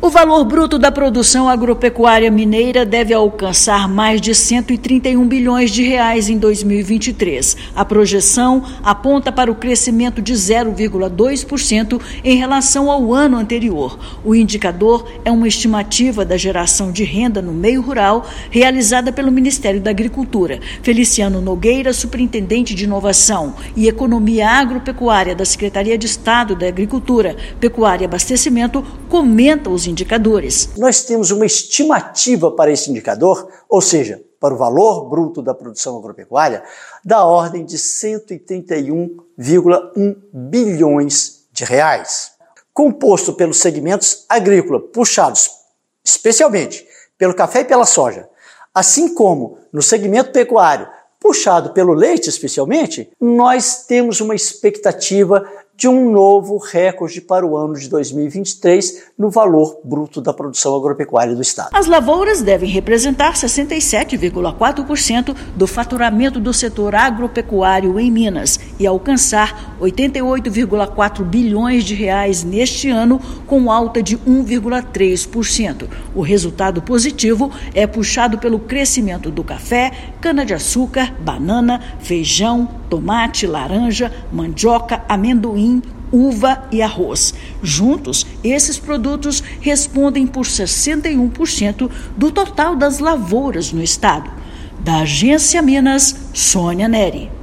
O valor bruto da produção agropecuária mineira deve alcançar mais de 131 bilhões de reais em 2023. A projeção aponta para o crescimento de 0,2% em relação ao ano anterior. O indicador é uma estimativa da geração de renda no meio rural realizada pelo Ministério da Agricultura. Feliciano Nogueira, superintendente de Inovação e Economia Agropecuária da Secretaria de Estado da Agricultura, Pecuária e Abastecimento, comenta os indicadores. Nós temos uma estimativa para esse indicador, ou seja, para o valor bruto da produção agropecuária, da ordem de 131,1 bilhões de reais. Composto pelos segmentos agrícola, puxados especialmente pelo café e pela soja, assim como no segmento pecuário, puxado pelo leite especialmente, nós temos uma expectativa de um novo recorde para o ano de 2023 no valor bruto da produção agropecuária do Estado. As lavouras devem representar 67,4% do faturamento do setor agropecuário em Minas e alcançar 88,4 bilhões de reais neste ano, com alta de 1,3%. O resultado positivo é puxado pelo crescimento do café, cana-de-açúcar, banana, feijão, tomate, laranja, mandioca, amendoim, uva e arroz. Juntos, esses produtos respondem por 61% do total das lavouras no estado. Da Agência Minas, Sônia Neri.